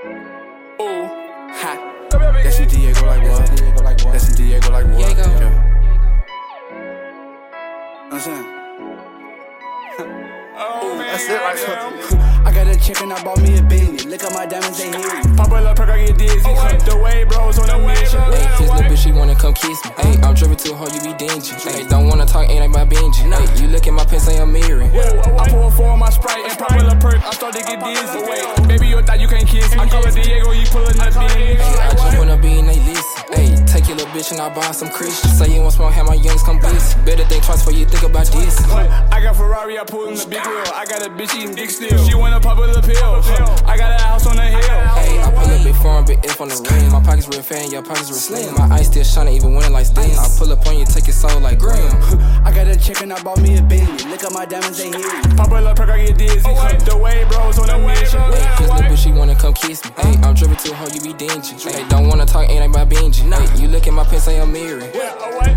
Ooh, ha. That's in Diego like what? That's in Diego like what? Diego. Yeah. I'm saying. Oh, man, That's it right there. I got a chick and I bought me a Bentley. Look at my diamonds, they hit me. Pop a little perk, I get dizzy. The way bros on the mission. Hey, his little bitch, she wanna come kiss me. Hey, I'm driven too hard, you be dingy. Hey, don't wanna talk, ain't like my Benji. Hey, you look at my pants, say I'm mirroring. I pour a 4 on my Sprite and pop a little perk, I start to get dizzy. Baby, you thought you can't kiss me. I call it Diego, you pullin' that bean. Hey, I jump on a bean, they listen. Hey, take your little bitch and I buy some Christian. Say you want smoke, have my youngs come bliss. Better think twice before you think about this. I got Ferrari, I pull in the big wheel. I got a bitch eating dick still. She wanna pop a little pill. I got a house on the hill. Hey, I pull up big foreign, big F on the ring. My pockets real fat, your pockets real slim. My eyes still shining, even when it like steam. I pull up on you, take your soul like Graham. I got a chick and I bought me a Bentley. Look at my diamonds, they hit me. Pop a little perk, I get dizzy. The way bros on the mission. Hey, his little bitch, she wanna come kiss me. Hey, I'm driven too hard, you be dingy. Hey, don't wanna talk, ain't like my Benji. Hey, you look at my pants, say I'm mirroring.